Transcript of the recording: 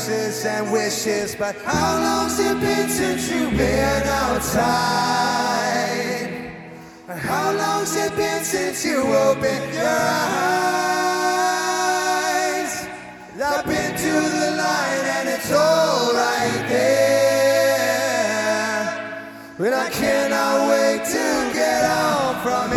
curses and wishes, but how long's it been since you've been outside? How long's it been since you opened your eyes? I've been to the light and it's all right there, but I cannot wait to get out from it.